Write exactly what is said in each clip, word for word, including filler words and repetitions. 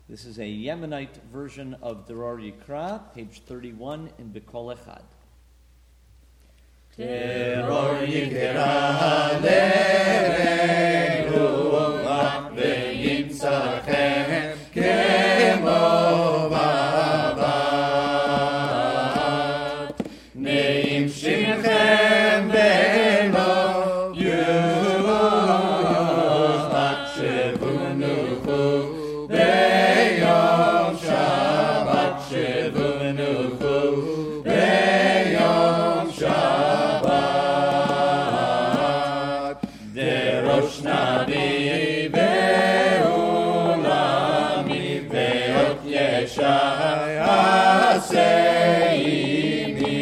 This is a Yemenite version of Derar Yikra, page thirty-one in B'Kol Echad. Derar Yikra le'eruach ve'yimtzarchem kemo ba'avad ne'im shimchem ve'lo yuch bakshevunuchu be'yom Shabbat shevunuchu be'yom Shabbat derosh navi ve'ulami ve'ot yeshayaseini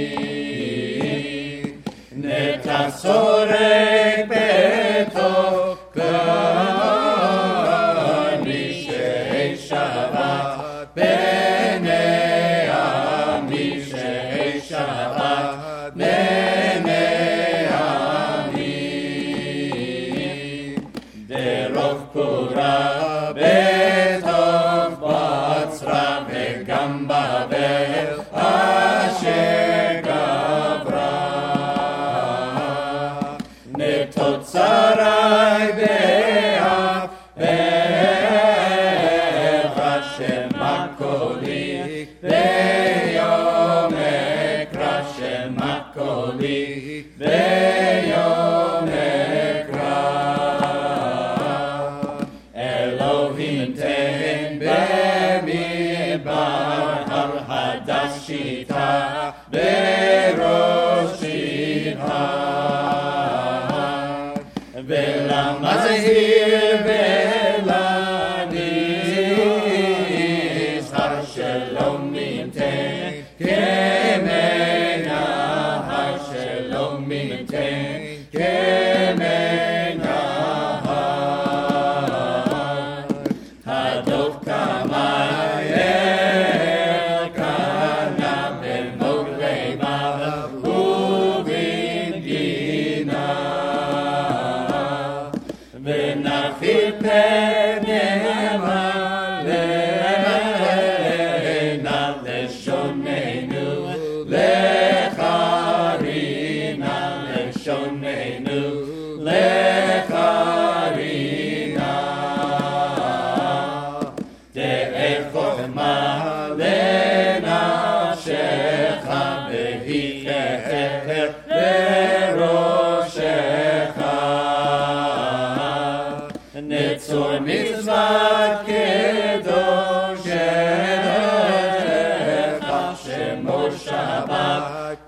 netasorek beto kani shei Shabbat b'nei ami shei Shabbat b'nei ami derov pura betov batzra v'gam bavel asher gavra netotzarai be'av be'echad shema koli be'yom ekra shema koli be'yom ekra Elohim ten be'midbar har hadashita be'roshita ve'lamazhir ve'lanis har shalom niten kemena har shalom niten kemena hadov kamay elkana b'moglei ba'av u'b'gina v'nachil pneim aleina leshonenu lecharina leshonenu lecharina de'echokma lenafshecha v'hikecher le'roshecha Netzor mitzvat kedoshecha shemo Shabbat